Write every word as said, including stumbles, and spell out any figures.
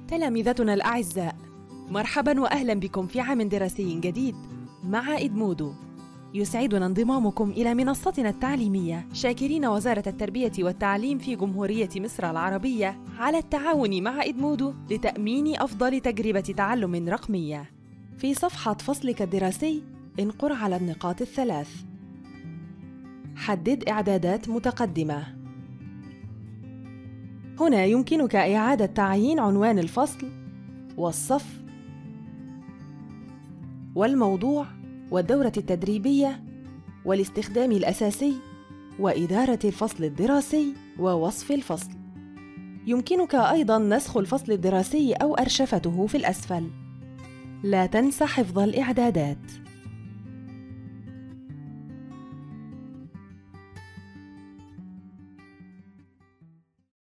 تلامذتنا الأعزاء، مرحباً وأهلاً بكم في عام دراسي جديد مع إدمودو. يسعدنا انضمامكم إلى منصتنا التعليمية، شاكرين وزارة التربية والتعليم في جمهورية مصر العربية على التعاون مع إدمودو لتأمين أفضل تجربة تعلم رقمية. في صفحة فصلك الدراسي انقر على النقاط الثلاث. حدد إعدادات متقدمة. هنا يمكنك إعادة تعيين عنوان الفصل والصف والموضوع والدورة التدريبية والاستخدام الأساسي وإدارة الفصل الدراسي ووصف الفصل. يمكنك أيضاً نسخ الفصل الدراسي أو أرشفته في الأسفل. لا تنسى حفظ الإعدادات.